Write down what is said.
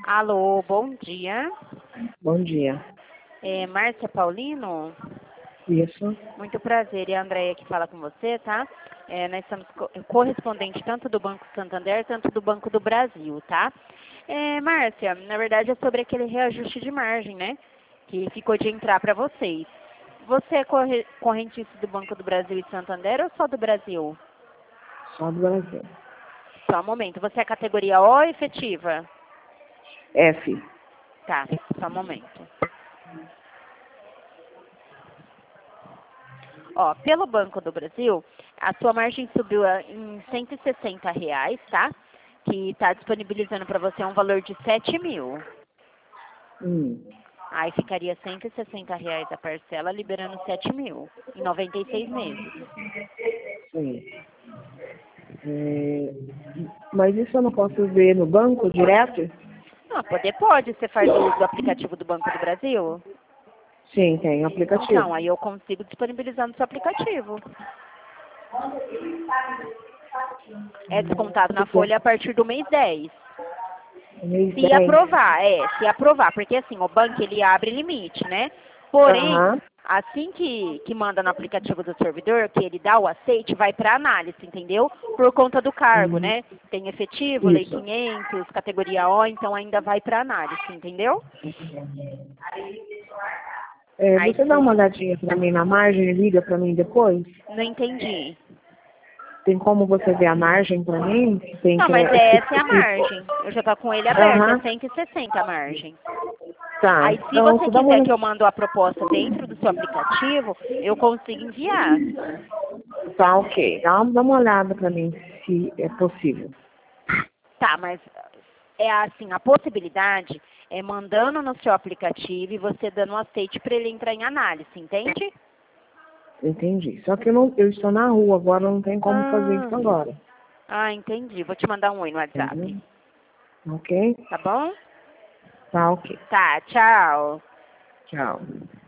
Alô, bom dia. Bom dia. Márcia Paulino? Isso. Muito prazer, é a Andréia que fala com você, tá? Nós somos correspondente tanto do Banco Santander, tanto do Banco do Brasil, tá? Márcia, na verdade é sobre aquele reajuste de margem, né? Que ficou de entrar para vocês. Você é correntista do Banco do Brasil e Santander ou só do Brasil? Só do Brasil. Só um momento. Você é categoria O efetiva? F. Tá, só um momento. Ó, pelo Banco do Brasil, a sua margem subiu em R$ 160, tá? Que está disponibilizando para você um valor de 7.000. Aí ficaria R$ 160 a parcela, liberando 7.000 em 96 meses. Sim. Mas isso eu não posso ver no banco direto? Não, poder pode. Você faz uso do aplicativo do Banco do Brasil? Sim, tem aplicativo. Então, aí eu consigo disponibilizar no seu aplicativo. É descontado na folha a partir do mês 10. Se aprovar, porque assim, o banco ele abre limite, né? Porém, Aham. assim que manda no aplicativo do servidor, que ele dá o aceite, vai para análise, entendeu? Por conta do cargo, Uhum. né? Tem efetivo, lei Isso. 500, categoria O, então ainda vai para análise, entendeu? Aí Você dá uma olhadinha para mim na margem e liga para mim depois? não entendi. Tem como você ver a margem para mim? Não, mas essa é a margem. Eu já tô com ele aberto, é Aham. 160 a margem. Tá. Aí, se Então, você você dá uma quiser que olhadinha. eu mando a proposta dentro do seu aplicativo, eu consigo enviar. Tá, ok. Dá uma olhada para mim se é possível. Tá, mas é assim, a possibilidade é mandando no seu aplicativo e você dando um aceite para ele entrar em análise, entende? Entendi. Só que eu estou na rua agora, não tem como fazer isso agora. Entendi. Vou te mandar um oi no WhatsApp. Entendeu? Ok? Tá bom? Tá, ok. Tá, tchau. Tchau.